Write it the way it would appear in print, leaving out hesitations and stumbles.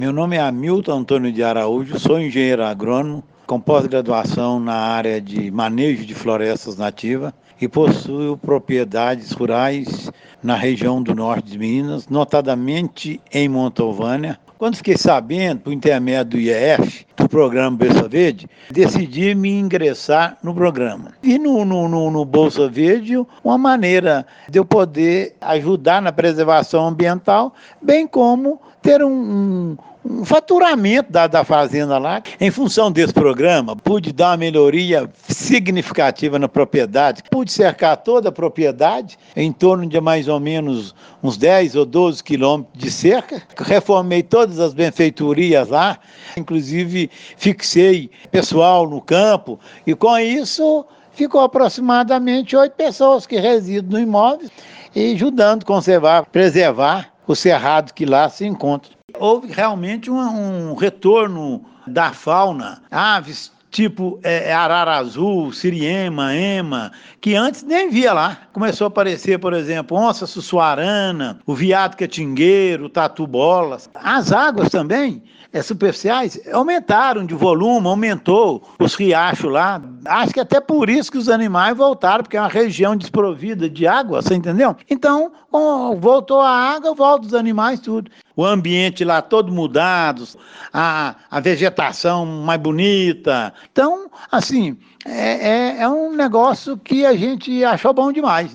Meu nome é Hamilton Antônio de Araújo, sou engenheiro agrônomo, com pós-graduação na área de manejo de florestas nativas e possuo propriedades rurais na região do norte de Minas, notadamente em Montalvânia. Quando fiquei sabendo, por intermédio do IEF, do programa Bolsa Verde, decidi me ingressar no programa. Vi no Bolsa Verde uma maneira de eu poder ajudar na preservação ambiental, bem como ter um faturamento da fazenda lá. Em função desse programa, pude dar uma melhoria significativa na propriedade, pude cercar toda a propriedade, em torno de mais ou menos uns 10 ou 12 quilômetros de cerca, reformei todas as benfeitorias lá, inclusive fixei pessoal no campo, e com isso ficou aproximadamente 8 pessoas que residem no imóvel e ajudando a conservar, preservar o cerrado que lá se encontra. Houve realmente um retorno da fauna, aves tipo arara azul, siriema, ema, que antes nem via lá. Começou a aparecer, por exemplo, onça sussuarana, o veado catingueiro, o tatu-bolas. As águas também, superficiais, aumentaram de volume, aumentou os riachos lá. Acho que até por isso que os animais voltaram, porque é uma região desprovida de água, você entendeu? Então, voltou a água, volta os animais, tudo. O ambiente lá todo mudado, a vegetação mais bonita. Então, assim, é um negócio que a gente achou bom demais.